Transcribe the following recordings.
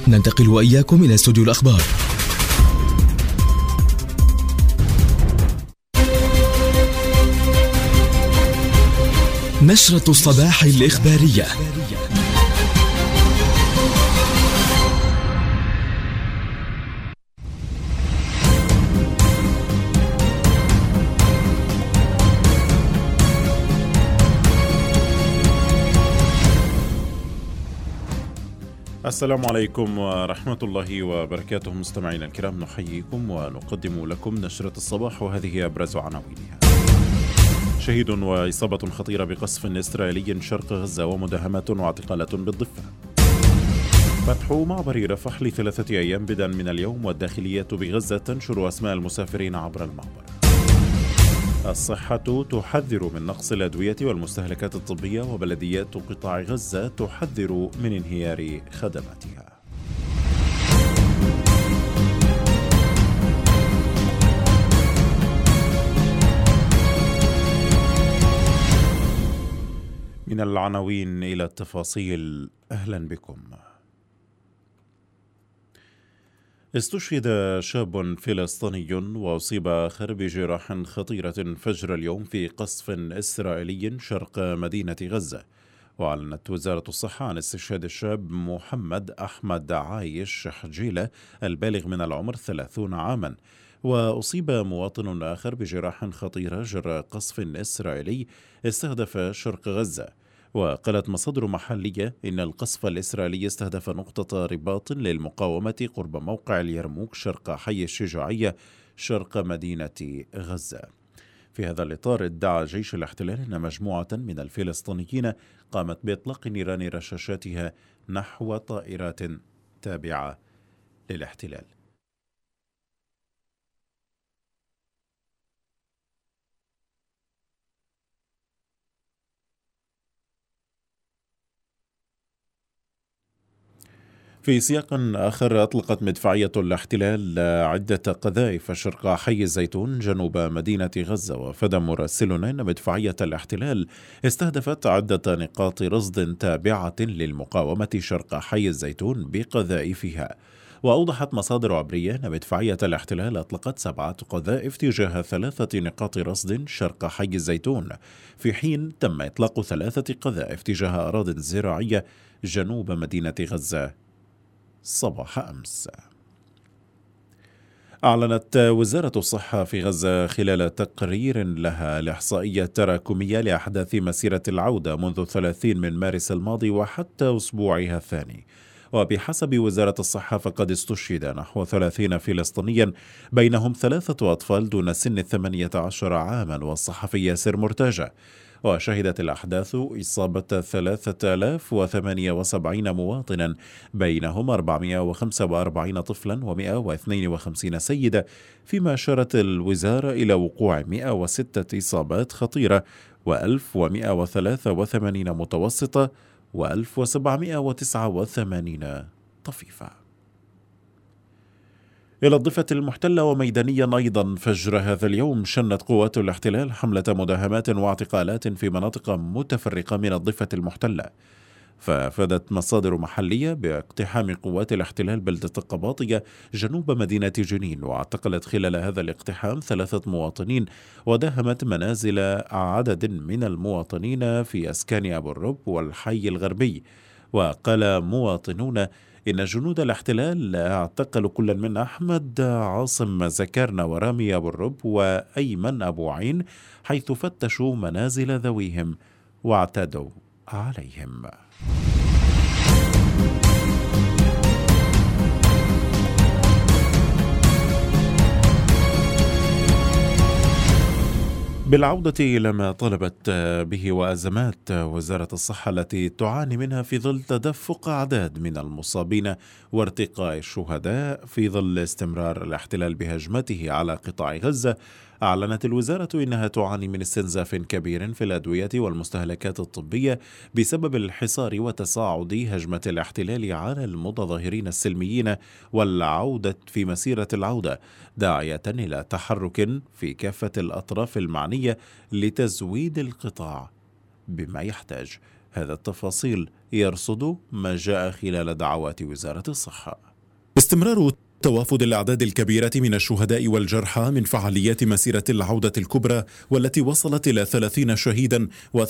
ننتقل وإياكم إلى استوديو الأخبار. نشرة الصباح الإخبارية. السلام عليكم ورحمة الله وبركاته. مستمعينا الكرام، نحييكم ونقدم لكم نشرة الصباح، وهذه أبرز عناوينها. شهيد وإصابة خطيرة بقصف إسرائيلي شرق غزة، ومداهمات واعتقالات بالضفة. فتح معبر رفح ل3 أيام بدءا من اليوم، والداخلية بغزة تنشر أسماء المسافرين عبر المعبر. الصحة تحذر من نقص الأدوية والمستهلكات الطبية، وبلديات قطاع غزة تحذر من انهيار خدماتها. من العناوين إلى التفاصيل، أهلا بكم. استشهد شاب فلسطيني وأصيب آخر بجراح خطيرة فجر اليوم في قصف إسرائيلي شرق مدينة غزة. وأعلنت وزارة الصحة عن استشهاد الشاب محمد أحمد عايش حجيلة البالغ من العمر 30 عاما. وأصيب مواطن آخر بجراح خطيرة جراء قصف إسرائيلي استهدف شرق غزة. وقالت مصادر محلية إن القصف الإسرائيلي استهدف نقطة رباط للمقاومة قرب موقع اليرموك شرق حي الشجاعية شرق مدينة غزة. في هذا الإطار، ادعى جيش الاحتلال أن مجموعة من الفلسطينيين قامت بإطلاق نيران رشاشاتها نحو طائرات تابعة للاحتلال. في سياق آخر، أطلقت مدفعية الاحتلال عدة قذائف شرق حي الزيتون جنوب مدينة غزة. وأفاد مراسلنا أن مدفعية الاحتلال استهدفت عدة نقاط رصد تابعة للمقاومة شرق حي الزيتون بقذائفها. وأوضحت مصادر عبرية أن مدفعية الاحتلال أطلقت 7 قذائف تجاه 3 نقاط رصد شرق حي الزيتون، في حين تم إطلاق 3 قذائف تجاه أراضٍ زراعية جنوب مدينة غزة صباح أمس. أعلنت وزارة الصحة في غزة خلال تقرير لها الإحصائية التراكمية لأحداث مسيرة العودة منذ 30 من مارس الماضي وحتى أسبوعها الثاني. وبحسب وزارة الصحة، فقد استشهد نحو 30 فلسطينيا، بينهم 3 أطفال دون سن 18 عاما والصحفي ياسر مرتجى. وشهدت الأحداث إصابة 3078 مواطنا، بينهم 445 طفلا و152 سيدة، فيما أشارت الوزارة إلى وقوع 106 إصابات خطيرة و1183 متوسطة و1789 طفيفة. إلى الضفة المحتلة وميدانيا أيضا، فجر هذا اليوم شنت قوات الاحتلال حملة مداهمات واعتقالات في مناطق متفرقة من الضفة المحتلة. فأفادت مصادر محلية باقتحام قوات الاحتلال بلدة القباطية جنوب مدينة جنين، واعتقلت خلال هذا الاقتحام 3 مواطنين، وداهمت منازل عدد من المواطنين في أسكان أبو الرب والحي الغربي. وقال مواطنون إن جنود الاحتلال اعتقلوا كل من أحمد عاصم زكرنا ورامي أبو الرب وأيمن أبو عين، حيث فتشوا منازل ذويهم واعتدوا عليهم. بالعودة إلى ما طلبت به وأزمات وزارة الصحة التي تعاني منها في ظل تدفق أعداد من المصابين وارتقاء الشهداء في ظل استمرار الاحتلال بهجمته على قطاع غزة، أعلنت الوزارة إنها تعاني من استنزاف كبير في الأدوية والمستهلكات الطبية بسبب الحصار وتصاعد هجمة الاحتلال على المتظاهرين السلميين والعودة في مسيرة العودة، داعية إلى تحرك في كافة الأطراف المعنية لتزويد القطاع بما يحتاج. هذا التفاصيل يرصد ما جاء خلال دعوات وزارة الصحة. استمرار توافد الأعداد الكبيرة من الشهداء والجرحى من فعاليات مسيرة العودة الكبرى والتي وصلت إلى 30 شهيدا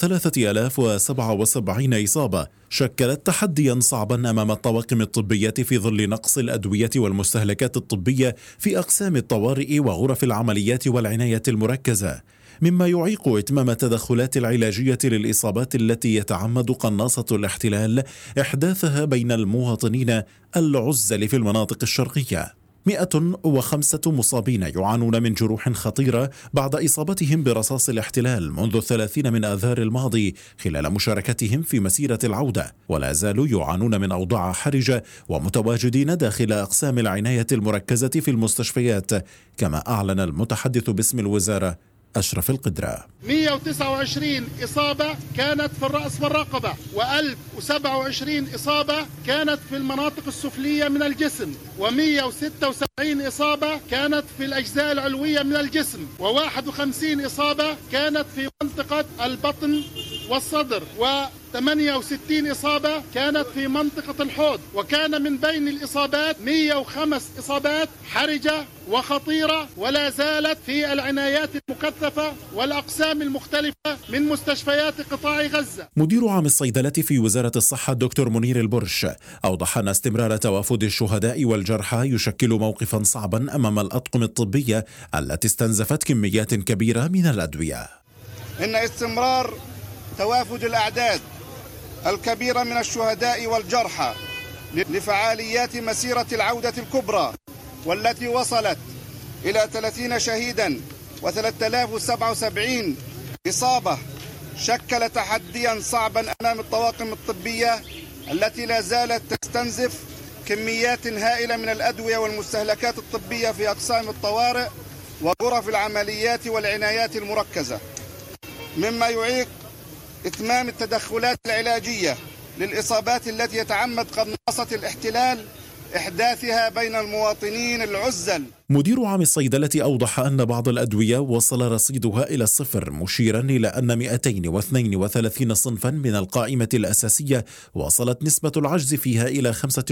و3077 إصابة شكلت تحديا صعبا أمام الطواقم الطبية في ظل نقص الأدوية والمستهلكات الطبية في أقسام الطوارئ وغرف العمليات والعناية المركزة، مما يعيق إتمام التدخلات العلاجية للإصابات التي يتعمد قناصة الاحتلال إحداثها بين المواطنين العزل في المناطق الشرقية. 105 مصابين يعانون من جروح خطيرة بعد إصابتهم برصاص الاحتلال منذ 30 من آذار الماضي خلال مشاركتهم في مسيرة العودة، ولا زالوا يعانون من أوضاع حرجة ومتواجدين داخل أقسام العناية المركزة في المستشفيات، كما أعلن المتحدث باسم الوزارة أشرف القدرة. 129 إصابة كانت في الرأس والرقبة، و1027 إصابة كانت في المناطق السفلية من الجسم، و176 إصابة كانت في الأجزاء العلوية من الجسم، و51 إصابة كانت في منطقة البطن والصدر، و68 إصابة كانت في منطقة الحوض. وكان من بين الإصابات 105 إصابات حرجة وخطيرة ولا زالت في العنايات المكثفة والأقسام المختلفة من مستشفيات قطاع غزة. مدير عام الصيدلة في وزارة الصحة الدكتور منير البرش أوضح أن استمرار توافد الشهداء والجرحى يشكل موقفا صعبا أمام الأطقم الطبية التي استنزفت كميات كبيرة من الأدوية. إن استمرار توافد الأعداد الكبيرة من الشهداء والجرحى لفعاليات مسيرة العودة الكبرى والتي وصلت إلى 30 شهيدا و3077 إصابة شكل تحديا صعبا أمام الطواقم الطبية التي لا زالت تستنزف كميات هائلة من الأدوية والمستهلكات الطبية في أقسام الطوارئ وغرف العمليات والعنايات المركزة، مما يعيق إتمام التدخلات العلاجية للإصابات التي يتعمد قناصة الاحتلال إحداثها بين المواطنين العزل. مدير عام الصيدلة أوضح أن بعض الأدوية وصل رصيدها إلى الصفر، مشيرا إلى أن 232 صنفا من القائمة الأساسية وصلت نسبة العجز فيها إلى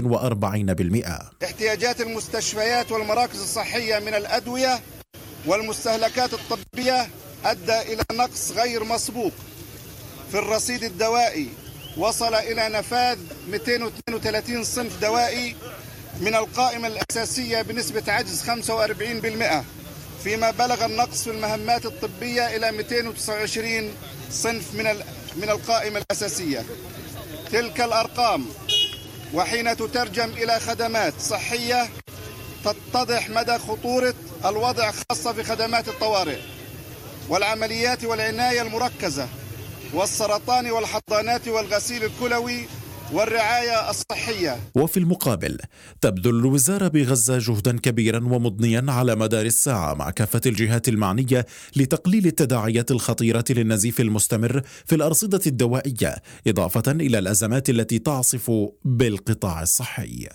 45%. احتياجات المستشفيات والمراكز الصحية من الأدوية والمستهلكات الطبية أدى إلى نقص غير مسبوق في الرصيد الدوائي، وصل إلى نفاذ 232 صنف دوائي من القائمة الأساسية بنسبة عجز 45%، فيما بلغ النقص في المهمات الطبية إلى 229 صنف من القائمة الأساسية. تلك الأرقام وحين تترجم إلى خدمات صحية تتضح مدى خطورة الوضع، خاصة في خدمات الطوارئ والعمليات والعناية المركزة والسرطان والحضانات والغسيل الكلوي والرعاية الصحية. وفي المقابل تبذل الوزارة بغزة جهدا كبيرا ومضنيا على مدار الساعة مع كافة الجهات المعنية لتقليل التداعيات الخطيرة للنزيف المستمر في الأرصدة الدوائية، إضافة إلى الأزمات التي تعصف بالقطاع الصحي.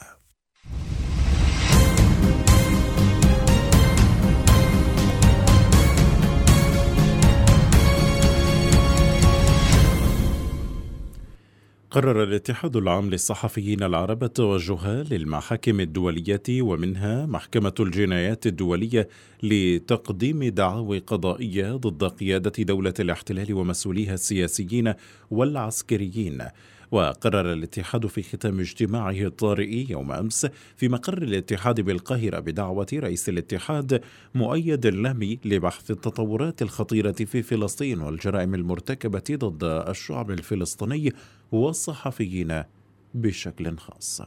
قرر الاتحاد العام للصحفيين العرب التوجه للمحاكم الدولية ومنها محكمة الجنايات الدولية لتقديم دعاوى قضائية ضد قيادة دولة الاحتلال ومسؤوليها السياسيين والعسكريين. وقرر الاتحاد في ختام اجتماعه الطارئ يوم أمس في مقر الاتحاد بالقاهرة بدعوة رئيس الاتحاد مؤيد اللامي لبحث التطورات الخطيرة في فلسطين والجرائم المرتكبة ضد الشعب الفلسطيني والصحفيين بشكل خاص.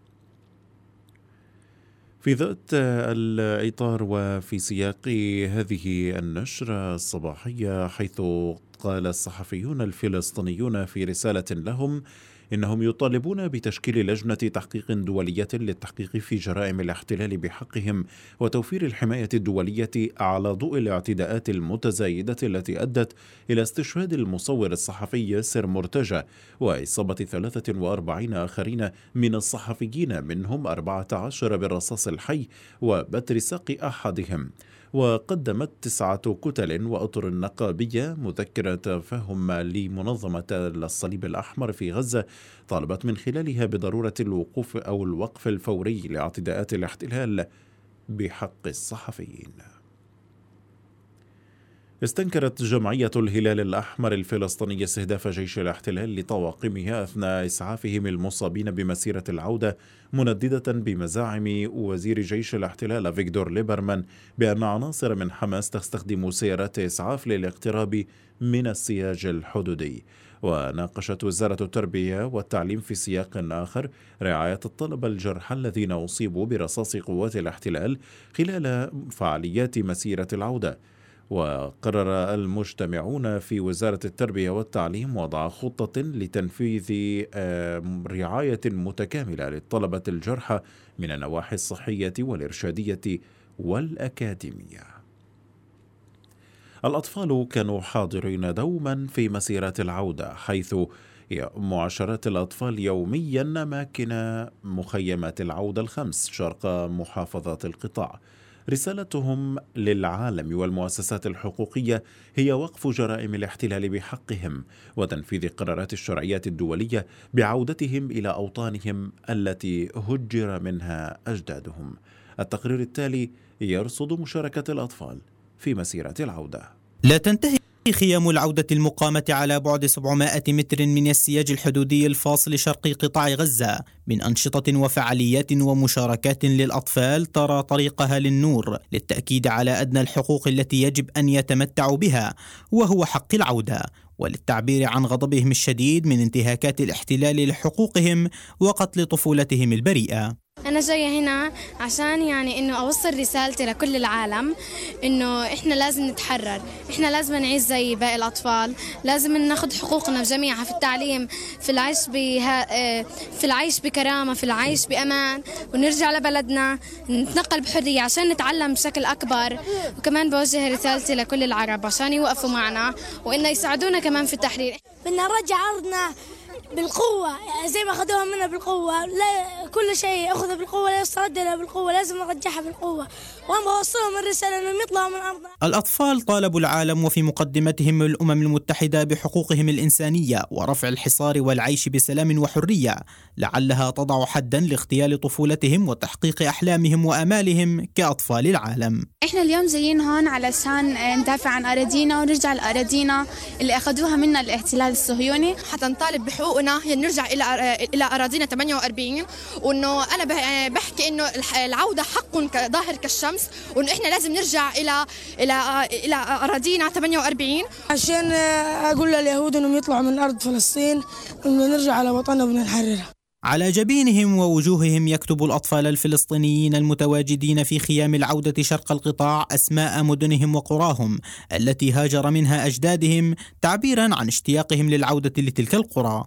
في ذات الإطار وفي سياق هذه النشرة الصباحية، حيث قال الصحفيون الفلسطينيون في رسالة لهم إنهم يطالبون بتشكيل لجنة تحقيق دولية للتحقيق في جرائم الاحتلال بحقهم وتوفير الحماية الدولية على ضوء الاعتداءات المتزايدة التي أدت إلى استشهاد المصور الصحفي ياسر مرتجى وإصابة 43 آخرين من الصحفيين منهم 14 بالرصاص الحي وبتر ساق أحدهم. وقدمت 9 كتل وأطر نقابية مذكرة تفهم لمنظمة الصليب الأحمر في غزة طالبت من خلالها بضرورة الوقف الفوري لاعتداءات الاحتلال بحق الصحفيين. استنكرت جمعية الهلال الأحمر الفلسطيني استهداف جيش الاحتلال لطواقمها أثناء إسعافهم المصابين بمسيرة العودة، منددة بمزاعم وزير جيش الاحتلال فيكتور ليبرمان بأن عناصر من حماس تستخدم سيارات إسعاف للاقتراب من السياج الحدودي. وناقشت وزارة التربية والتعليم في سياق آخر رعاية الطلبة الجرحى الذين أصيبوا برصاص قوات الاحتلال خلال فعاليات مسيرة العودة. وقرر المجتمعون في وزارة التربية والتعليم وضع خطة لتنفيذ رعاية متكاملة للطلبة الجرحى من النواحي الصحية والإرشادية والأكاديمية. الأطفال كانوا حاضرين دوما في مسيرة العودة، حيث يؤم عشرات الأطفال يوميا أماكن مخيمات العودة ال5 شرق محافظات القطاع. رسالتهم للعالم والمؤسسات الحقوقية هي وقف جرائم الاحتلال بحقهم وتنفيذ قرارات الشرعيات الدولية بعودتهم إلى أوطانهم التي هجر منها أجدادهم. التقرير التالي يرصد مشاركة الأطفال في مسيرة العودة. لا تنتهي خيام العودة المقامة على بعد 700 متر من السياج الحدودي الفاصل شرقي قطاع غزة من أنشطة وفعاليات ومشاركات للأطفال ترى طريقها للنور للتأكيد على أدنى الحقوق التي يجب أن يتمتعوا بها، وهو حق العودة، وللتعبير عن غضبهم الشديد من انتهاكات الاحتلال لحقوقهم وقتل طفولتهم البريئة. أنا جاية هنا عشان إنه أوصل رسالتي لكل العالم إنه إحنا لازم نتحرر، إحنا لازم نعيش زي باقي الأطفال، لازم ناخد حقوقنا جميعا في التعليم، في العيش بكرامة، في العيش بأمان، ونرجع لبلدنا نتنقل بحرية عشان نتعلم بشكل أكبر. وكمان بوجه رسالتي لكل العرب عشان يوقفوا معنا وإنه يساعدونا كمان في التحرير. بدنا نرجع أرضنا بالقوة زي ما أخذوها منا بالقوة، لا كل شيء أخذه بالقوة، لا يسترد له بالقوة، لازم نرجعها بالقوة، وأنا بوصلهم الرسالة أنهم يطلعوا من أرضنا. الأطفال طالبوا العالم وفي مقدمتهم الأمم المتحدة بحقوقهم الإنسانية ورفع الحصار والعيش بسلام وحرية، لعلها تضع حدا لاغتيال طفولتهم وتحقيق أحلامهم وآمالهم كأطفال العالم. إحنا اليوم جايين هون علشان ندافع عن أراضينا ونرجع لأراضينا اللي أخذوها منا الاحتلال الصهيوني، حتى نطالب بحقوقنا، نرجع إلى أراضينا 48، وإنه أنا بحكي إنه العودة حق ظاهر كالشمس، وإنه إحنا لازم نرجع إلى أراضينا 48 عشان أقول لليهود إنهم يطلعوا من أرض فلسطين، إنه نرجع على وطننا ونحررها. على جبينهم ووجوههم يكتب الأطفال الفلسطينيين المتواجدين في خيام العودة شرق القطاع أسماء مدنهم وقراهم التي هاجر منها أجدادهم، تعبيرا عن اشتياقهم للعودة لتلك القرى.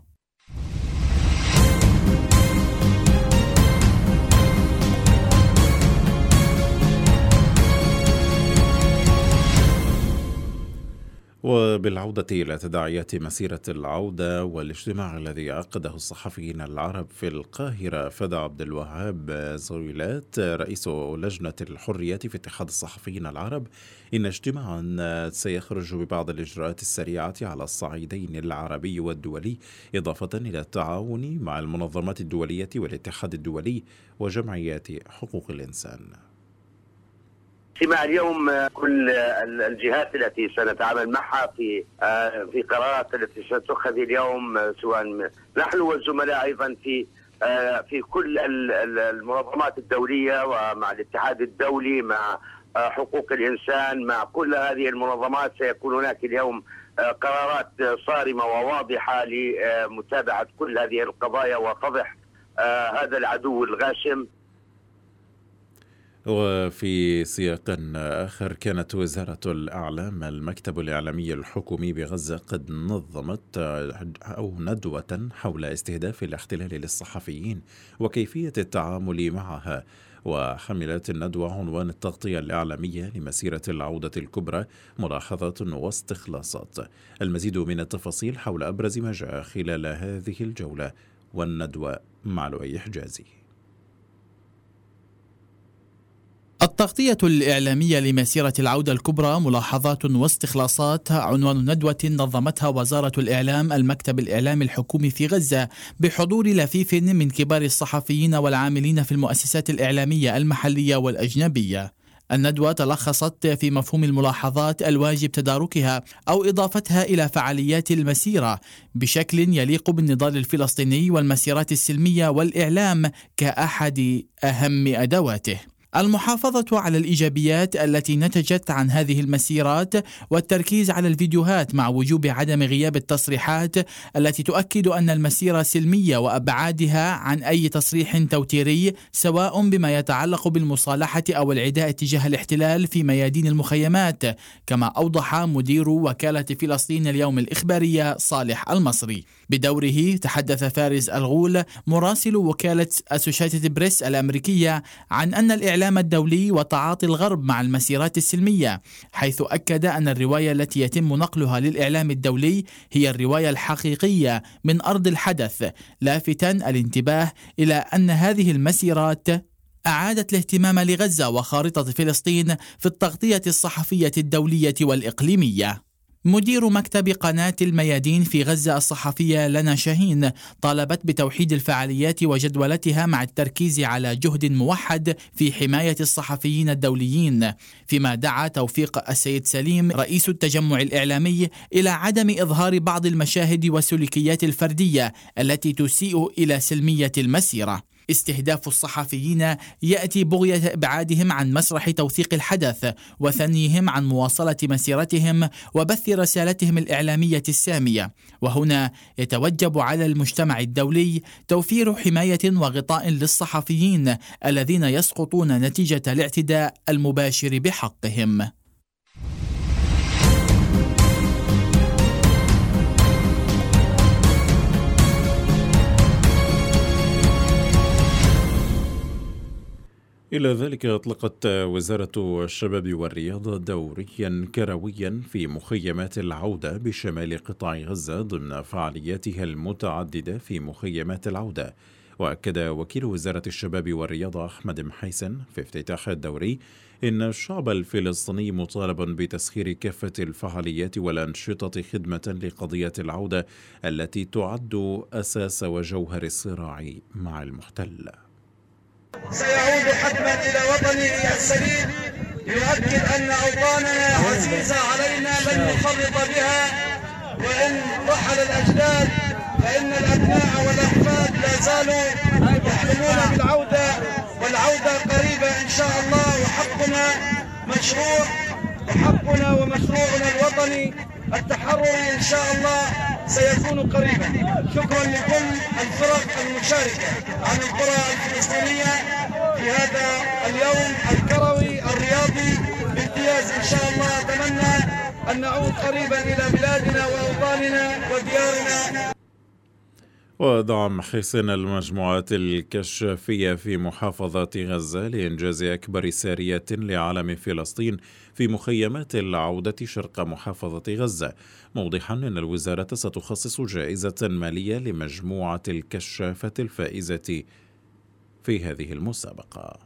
وبالعودة إلى تداعيات مسيرة العودة والاجتماع الذي عقده الصحفيين العرب في القاهرة، فدى عبد الوهاب زويلات رئيس لجنة الحرية في اتحاد الصحفيين العرب إن اجتماعا سيخرج ببعض الإجراءات السريعة على الصعيدين العربي والدولي، إضافة إلى التعاون مع المنظمات الدولية والاتحاد الدولي وجمعيات حقوق الإنسان. اجتماع اليوم كل الجهات التي سنتعامل معها في قرارات التي ستتخذ اليوم، سواء نحن والزملاء ايضا في كل المنظمات الدوليه ومع الاتحاد الدولي، مع حقوق الانسان، مع كل هذه المنظمات سيكون هناك اليوم قرارات صارمه وواضحه لمتابعه كل هذه القضايا وفضح هذا العدو الغاشم. وفي سياق آخر، كانت وزارة الإعلام المكتب الإعلامي الحكومي بغزة قد نظمت ندوة حول استهداف الاحتلال للصحفيين وكيفية التعامل معها. وحملت الندوة عنوان التغطية الإعلامية لمسيرة العودة الكبرى، ملاحظات واستخلاصات. المزيد من التفاصيل حول أبرز ما جاء خلال هذه الجولة والندوة مع لؤي حجازي. التغطية الإعلامية لمسيرة العودة الكبرى، ملاحظات واستخلاصات، عنوان ندوة نظمتها وزارة الإعلام المكتب الإعلامي الحكومي في غزة بحضور لفيف من كبار الصحفيين والعاملين في المؤسسات الإعلامية المحلية والأجنبية. الندوة تلخصت في مفهوم الملاحظات الواجب تداركها أو إضافتها إلى فعاليات المسيرة بشكل يليق بالنضال الفلسطيني والمسيرات السلمية والإعلام كأحد أهم أدواته. المحافظة على الإيجابيات التي نتجت عن هذه المسيرات والتركيز على الفيديوهات مع وجوب عدم غياب التصريحات التي تؤكد أن المسيرة سلمية وأبعادها عن أي تصريح توتيري، سواء بما يتعلق بالمصالحة أو العداء تجاه الاحتلال في ميادين المخيمات، كما أوضح مدير وكالة فلسطين اليوم الإخبارية صالح المصري. بدوره تحدث فارس الغول مراسل وكالة أسوشيتد بريس الأمريكية عن أن الإعلام الدولي وتعاطي الغرب مع المسيرات السلمية، حيث أكد أن الرواية التي يتم نقلها للإعلام الدولي هي الرواية الحقيقية من أرض الحدث، لافتا الانتباه إلى أن هذه المسيرات أعادت الاهتمام لغزة وخارطة فلسطين في التغطية الصحفية الدولية والإقليمية. مدير مكتب قناة الميادين في غزة الصحفية لنا شاهين طالبت بتوحيد الفعاليات وجدولتها مع التركيز على جهد موحد في حماية الصحفيين الدوليين، فيما دعا توفيق السيد سليم رئيس التجمع الإعلامي إلى عدم إظهار بعض المشاهد والسلوكيات الفردية التي تسيء إلى سلمية المسيرة. استهداف الصحفيين يأتي بغية إبعادهم عن مسرح توثيق الحدث وثنيهم عن مواصلة مسيرتهم وبث رسالتهم الإعلامية السامية، وهنا يتوجب على المجتمع الدولي توفير حماية وغطاء للصحفيين الذين يسقطون نتيجة الاعتداء المباشر بحقهم. إلى ذلك أطلقت وزارة الشباب والرياضة دوريا كرويا في مخيمات العودة بشمال قطاع غزة ضمن فعالياتها المتعددة في مخيمات العودة. وأكد وكيل وزارة الشباب والرياضة أحمد محيسن في افتتاح الدوري إن الشعب الفلسطيني مطالب بتسخير كافة الفعاليات والأنشطة خدمة لقضية العودة التي تعد أساس وجوهر الصراع مع المحتل. سيعود حتما إلى وطنه السليم، يؤكد أن أوطاننا عزيزة علينا لن نفرط بها، وإن رحل الأجداد فإن الأبناء والأحفاد لا زالوا يحلمون بالعودة، والعودة قريبة إن شاء الله، وحقنا مشروع، وحقنا ومشروعنا الوطني التحرري إن شاء الله سيكون قريبا. شكرا لكل الفرق المشاركة عن القرى الفلسطينية في هذا اليوم الكروي الرياضي بامتياز إن شاء الله. أتمنى أن نعود قريبا إلى بلادنا وأوطاننا وديارنا. ودعم محيسن المجموعات الكشافية في محافظة غزة لإنجاز أكبر سارية لعلم فلسطين في مخيمات العودة شرق محافظة غزة، موضحا أن الوزارة ستخصص جائزة مالية لمجموعة الكشافة الفائزة في هذه المسابقة.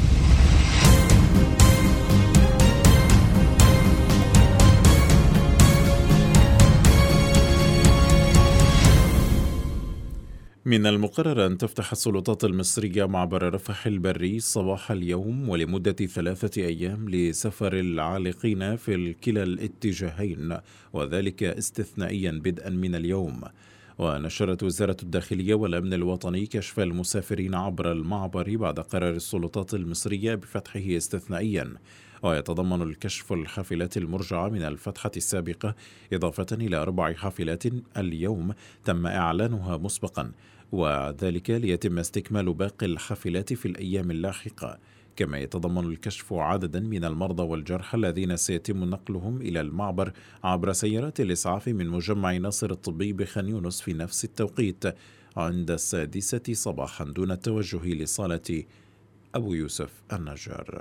من المقرر أن تفتح السلطات المصرية معبر رفح البري صباح اليوم ولمدة 3 أيام لسفر العالقين في كلا الاتجاهين، وذلك استثنائيا بدءا من اليوم. ونشرت وزارة الداخلية والأمن الوطني كشف المسافرين عبر المعبر بعد قرار السلطات المصرية بفتحه استثنائيا، ويتضمن الكشف الحافلات المرجعة من الفتحة السابقة، إضافة إلى 4 حافلات اليوم تم إعلانها مسبقا، وذلك ليتم استكمال باقي الحافلات في الأيام اللاحقة. كما يتضمن الكشف عددا من المرضى والجرحى الذين سيتم نقلهم إلى المعبر عبر سيارات الإسعاف من مجمع ناصر الطبي بخان يونس في نفس التوقيت عند 6 صباحا دون التوجه لصالة أبو يوسف النجار.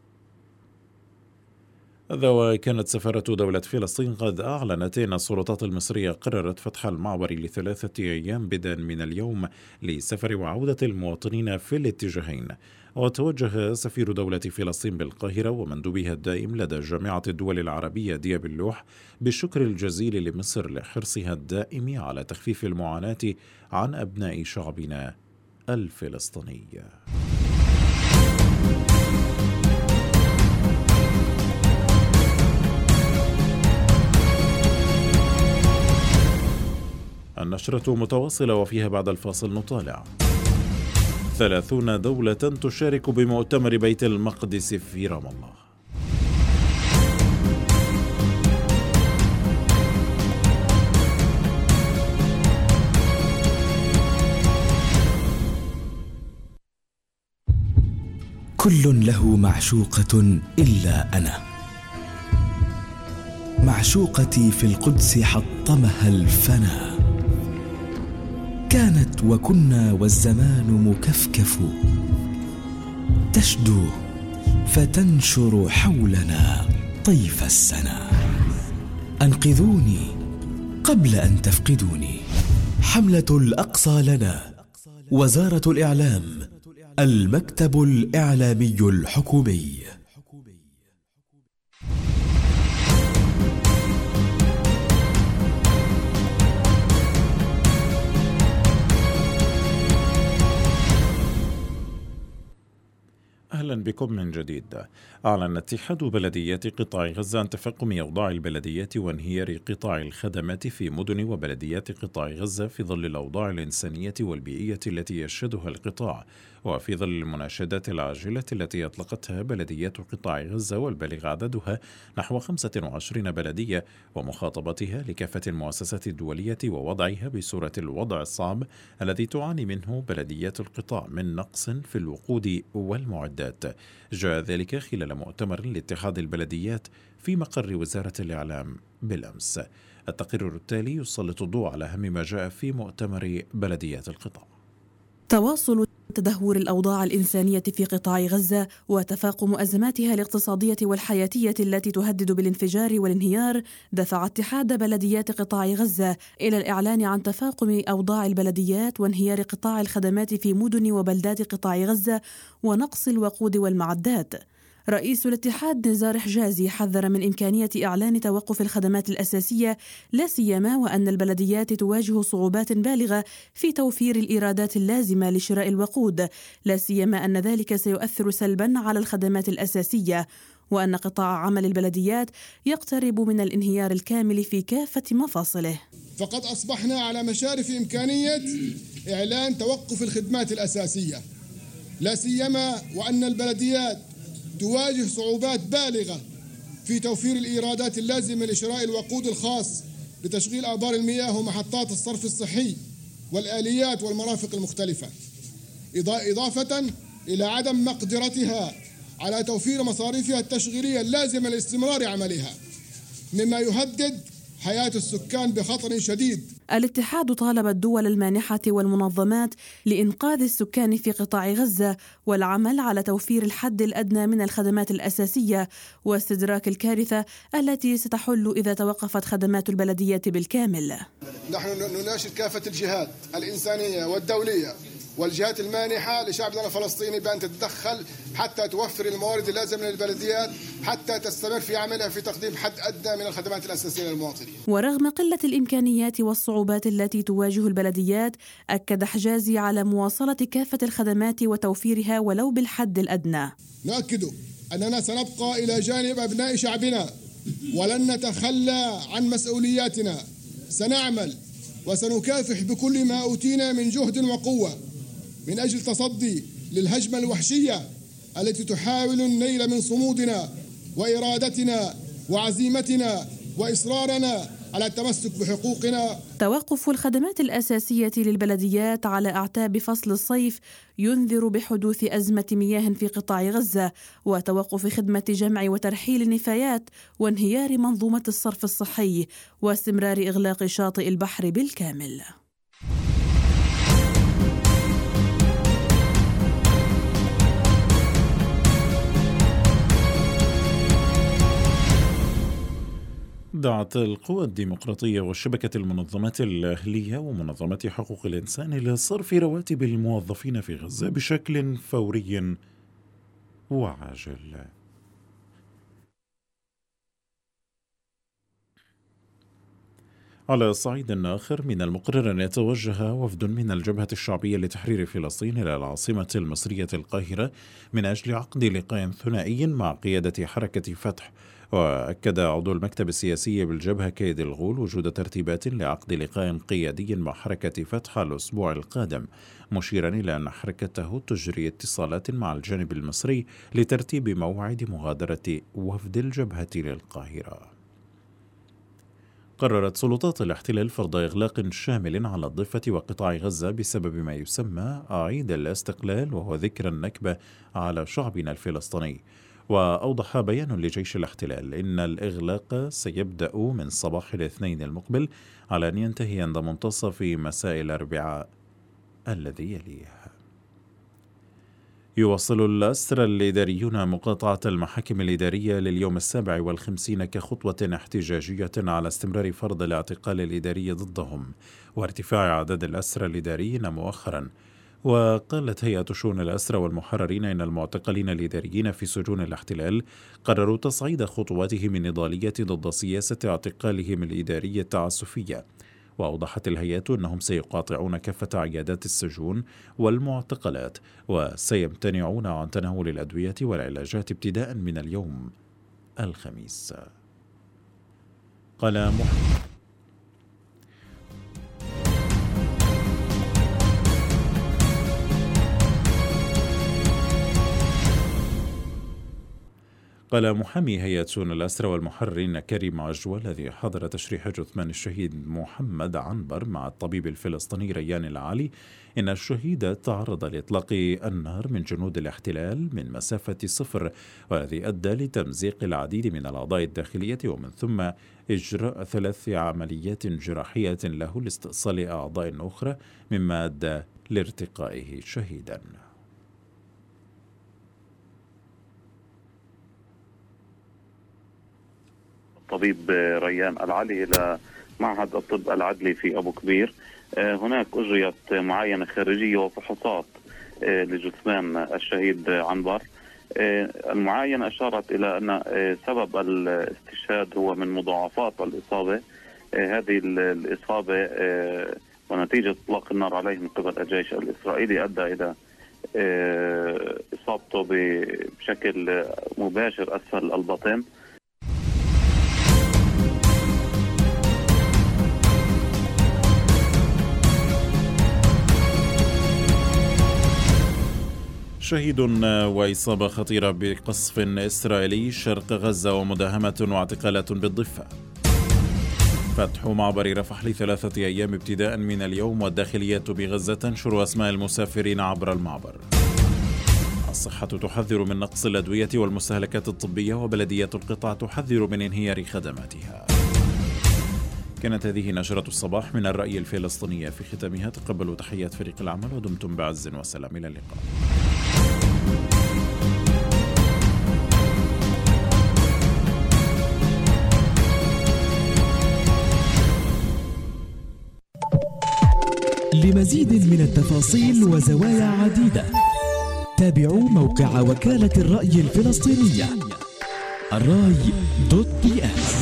وكانت سفارة دولة فلسطين قد أعلنت أن السلطات المصرية قررت فتح المعبر ل3 أيام بدءا من اليوم لسفر وعودة المواطنين في الاتجاهين. وتوجه سفير دولة فلسطين بالقاهرة ومندوبها الدائم لدى جامعة الدول العربية دياب اللوح بالشكر الجزيل لمصر لحرصها الدائم على تخفيف المعاناة عن أبناء شعبنا الفلسطيني. النشرة متواصلة وفيها بعد الفاصل نطالع 30 دولة تشارك بمؤتمر بيت المقدس في رام الله. كل له معشوقة إلا أنا، معشوقتي في القدس حطمها الفنا، كانت وكنا والزمان مكفكف، تشدو فتنشر حولنا طيف السنا. أنقذوني قبل أن تفقدوني. حملة الأقصى لنا، وزارة الإعلام، المكتب الإعلامي الحكومي. أهلا بكم من جديد. أعلن اتحاد بلديات قطاع غزة عن تفاقم أوضاع البلديات وانهيار قطاع الخدمات في مدن وبلديات قطاع غزة في ظل الأوضاع الإنسانية والبيئية التي يشهدها القطاع، وفي ظل المناشدات العاجلة التي أطلقتها بلديات قطاع غزة والبالغ عددها نحو 25 بلدية، ومخاطبتها لكافة المؤسسات الدولية ووضعها بصورة الوضع الصعب الذي تعاني منه بلديات القطاع من نقص في الوقود والمعدات. جاء ذلك خلال مؤتمر لاتحاد البلديات في مقر وزارة الإعلام بالأمس. التقرير التالي يسلط الضوء على أهم ما جاء في مؤتمر بلديات القطاع. تواصل تدهور الأوضاع الإنسانية في قطاع غزة وتفاقم أزماتها الاقتصادية والحياتية التي تهدد بالانفجار والانهيار دفع اتحاد بلديات قطاع غزة إلى الإعلان عن تفاقم أوضاع البلديات وانهيار قطاع الخدمات في مدن وبلدات قطاع غزة ونقص الوقود والمعدات. رئيس الاتحاد نزار حجازي حذر من إمكانية إعلان توقف الخدمات الأساسية، لا سيما وأن البلديات تواجه صعوبات بالغة في توفير الإيرادات اللازمة لشراء الوقود، لا سيما أن ذلك سيؤثر سلبا على الخدمات الأساسية، وأن قطاع عمل البلديات يقترب من الانهيار الكامل في كافة مفاصله. فقد أصبحنا على مشارف إمكانية إعلان توقف الخدمات الأساسية، لا سيما وأن البلديات تواجه صعوبات بالغة في توفير الإيرادات اللازمة لشراء الوقود الخاص لتشغيل آبار المياه ومحطات الصرف الصحي والآليات والمرافق المختلفة، إضافة إلى عدم مقدرتها على توفير مصاريفها التشغيلية اللازمة لاستمرار عملها، مما يهدد حياة السكان بخطر شديد. الاتحاد طالب الدول المانحة والمنظمات لإنقاذ السكان في قطاع غزة والعمل على توفير الحد الأدنى من الخدمات الأساسية واستدراك الكارثة التي ستحل إذا توقفت خدمات البلديات بالكامل. نحن نناشد كافة الجهات الإنسانية والدولية والجهات المانحة لشعبنا الفلسطيني بأن تتدخل حتى توفر الموارد اللازمة للبلديات حتى تستمر في عملها في تقديم حد أدنى من الخدمات الأساسية للمواطنين. ورغم قلة الإمكانيات والصعوبات التي تواجه البلديات، أكد حجازي على مواصلة كافة الخدمات وتوفيرها ولو بالحد الأدنى. نؤكد أننا سنبقى إلى جانب أبناء شعبنا ولن نتخلى عن مسؤولياتنا. سنعمل وسنكافح بكل ما أوتينا من جهد وقوة من أجل تصدي للهجمة الوحشية التي تحاول النيل من صمودنا وإرادتنا وعزيمتنا وإصرارنا على التمسك بحقوقنا. توقف الخدمات الأساسية للبلديات على أعتاب فصل الصيف ينذر بحدوث أزمة مياه في قطاع غزة، وتوقف خدمة جمع وترحيل النفايات، وانهيار منظومة الصرف الصحي، واستمرار إغلاق شاطئ البحر بالكامل. دعت القوى الديمقراطية وشبكة المنظمات الأهلية ومنظمات حقوق الإنسان إلى صرف رواتب الموظفين في غزة بشكل فوري وعاجل. على صعيد آخر، من المقرر أن يتوجه وفد من الجبهة الشعبية لتحرير فلسطين إلى العاصمة المصرية القاهرة من أجل عقد لقاء ثنائي مع قيادة حركة فتح. وأكد عضو المكتب السياسي بالجبهة كيد الغول وجود ترتيبات لعقد لقاء قيادي مع حركة فتح الأسبوع القادم، مشيرا إلى أن حركته تجري اتصالات مع الجانب المصري لترتيب موعد مغادرة وفد الجبهة للقاهرة. قررت سلطات الاحتلال فرض إغلاق شامل على الضفة وقطاع غزة بسبب ما يسمى عيد الاستقلال، وهو ذكرى النكبة على شعبنا الفلسطيني. وأوضح بيان لجيش الاحتلال إن الإغلاق سيبدأ من صباح الاثنين المقبل على أن ينتهي عند منتصف مساء الأربعاء الذي يليه. يواصل الأسرى الإداريون مقاطعة المحاكم الإدارية لليوم 57 كخطوة احتجاجية على استمرار فرض الاعتقال الإداري ضدهم وارتفاع عدد الأسرى الإداريين مؤخرا. وقالت هيئة شؤون الأسرى والمحررين إن المعتقلين الإداريين في سجون الاحتلال قرروا تصعيد خطواتهم النضالية ضد سياسة اعتقالهم الإدارية التعسفية. وأوضحت الهيئة أنهم سيقاطعون كافة عيادات السجون والمعتقلات، وسيمتنعون عن تناول الأدوية والعلاجات ابتداء من اليوم الخميس. قال محامي هيئة شؤون الأسرى والمحررين كريم عجوة الذي حضر تشريح جثمان الشهيد محمد عنبر مع الطبيب الفلسطيني ريان العالي إن الشهيد تعرض لإطلاق النار من جنود الاحتلال من مسافة 0، والذي أدى لتمزيق العديد من الأعضاء الداخلية ومن ثم إجراء 3 عمليات جراحية له لاستئصال أعضاء أخرى، مما أدى لارتقائه شهيدا. الطبيب ريان العلي إلى معهد الطب العدلي في أبو كبير. هناك أجريت معاينة خارجية وفحوصات لجثمان الشهيد عنبر. المعاينة أشارت إلى أن سبب الاستشهاد هو من مضاعفات الإصابة. هذه الإصابة ونتيجة إطلاق النار عليه من قبل الجيش الإسرائيلي أدى إلى إصابته بشكل مباشر أسفل البطن. شهيد وإصابة خطيرة بقصف إسرائيلي شرق غزة ومداهمة واعتقالات بالضفة. فتح معبر رفح ل3 أيام ابتداء من اليوم، والداخلية بغزة تنشر أسماء المسافرين عبر المعبر. الصحة تحذر من نقص الأدوية والمستهلكات الطبية، وبلدية القطاع تحذر من انهيار خدماتها. كانت هذه نشرة الصباح من الرأي الفلسطيني. في ختامها تقبلوا تحيات فريق العمل ودمتم بعز وسلام. إلى اللقاء. لمزيد من التفاصيل وزوايا عديدة تابعوا موقع وكالة الرأي الفلسطينية الرأي.ps.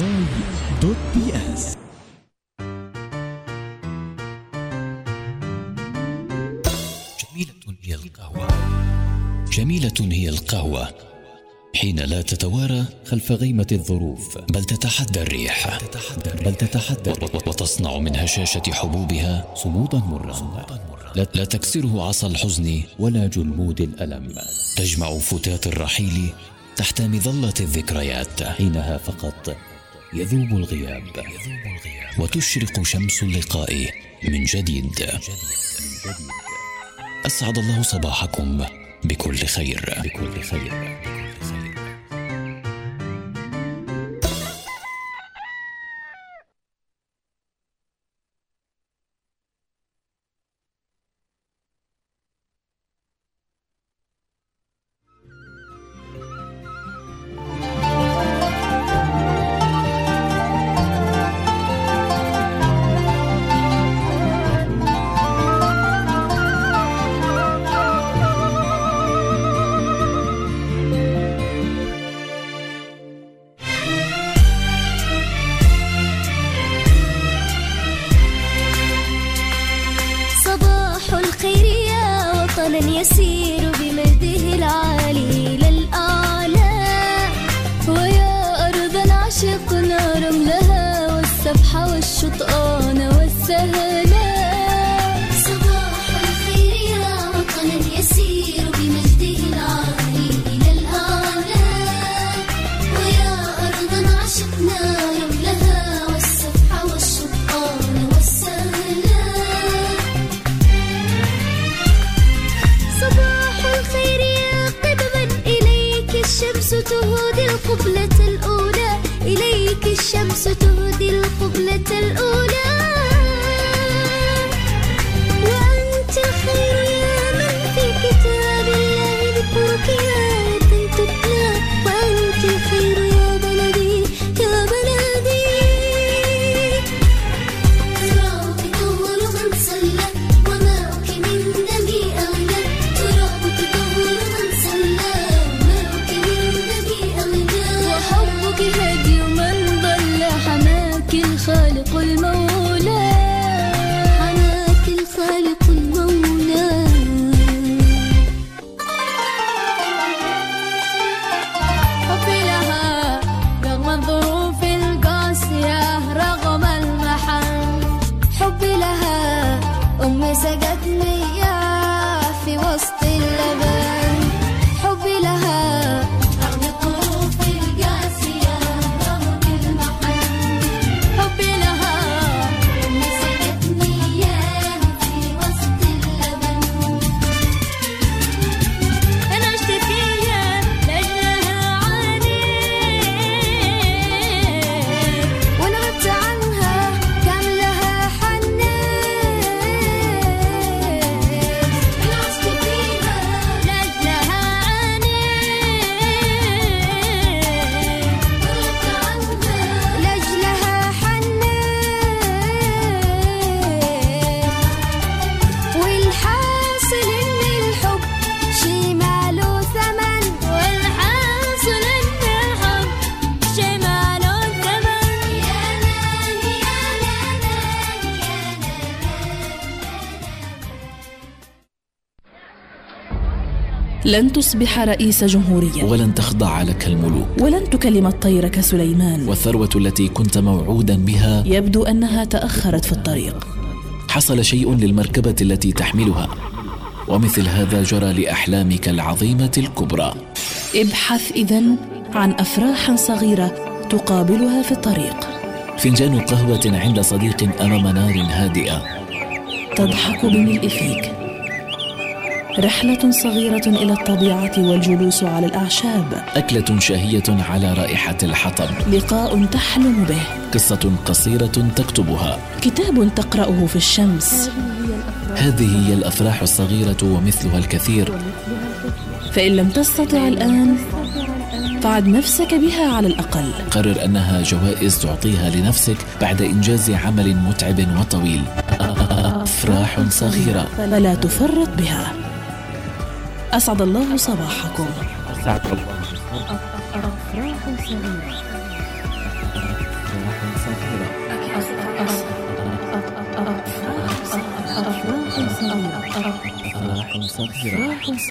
جميلة هي القهوة حين لا تتوارى خلف غيمة الظروف، بل تتحدى الريح، وتصنع من هشاشة حبوبها صمودا مرا لا تكسره عصا الحزن ولا جلمود الألم. تجمع فتات الرحيل تحت مظلة الذكريات، حينها فقط يذوب الغياب وتشرق شمس اللقاء من جديد. أسعد الله صباحكم بكل خير. يسير بمجده العالي للأعلى، ويا أرضا عشقنا رملها والسبح والشطآن والسهلا. صباح الخير يا وطنا يسير بمجده العالي للأعلى، ويا أرضا عشقنا رملها والسبح والشطآن والسهلا. صباح الخير يا قدما إليك الشمس تهدي القبلة الأولى، إليك الشمس تهدي القبلة الأولى. وأنت الخير يا من في كتاب الله ذكرك يا وطن تتلى، وأنت الخير يا بلدي يا بلدي. ترابك طهر من صلى وماؤك من دمي أغلى، ترابك طهر من صلى وماؤك من دمي أغلى. وحبك هدي من ضل، حماك الخالق المولى، حماك الخالق المولى. حبي لها رغم الظروف القاسية رغم المحن، حبي لها أم سقتني في وسط اللبن، حبي لها رغم الظروف القاسية رغم المحن، حبي لها أم سقتني في وسط اللبن. أنا عشت فيها لأجلها عانيت، وأنا غبت عنها كان لها حنيت. أنا عشت فيها لأجلها عانيت، وغبت عنها لأجلها حنيت. والحاصل إن الحب شي ماله ثمن، والحاصل إن الحب شي ماله ثمن. يا ناني يا ناني لن تصبح رئيس جمهورية، ولن تخضع لك الملوك، ولن تكلم الطير كسليمان، والثروة التي كنت موعودا بها يبدو أنها تأخرت في الطريق. حصل شيء للمركبة التي تحملها، ومثل هذا جرى لأحلامك العظيمة الكبرى. ابحث إذن عن أفراح صغيرة تقابلها في الطريق. فنجان قهوة عند صديق أمام نار هادئة تضحك بملء فيك. رحلة صغيرة إلى الطبيعة والجلوس على الأعشاب. أكلة شهية على رائحة الحطب. لقاء تحلم به. قصة قصيرة تكتبها. كتاب تقرأه في الشمس. هذه هي الأفراح الصغيرة ومثلها الكثير. فإن لم تستطع الآن فعد نفسك بها على الأقل. قرر أنها جوائز تعطيها لنفسك بعد إنجاز عمل متعب وطويل. أفراح صغيرة فلا تفرط بها. أسعد الله صباحكم. أسعد الله. أفراح صغيرة. أفراح صغيرة.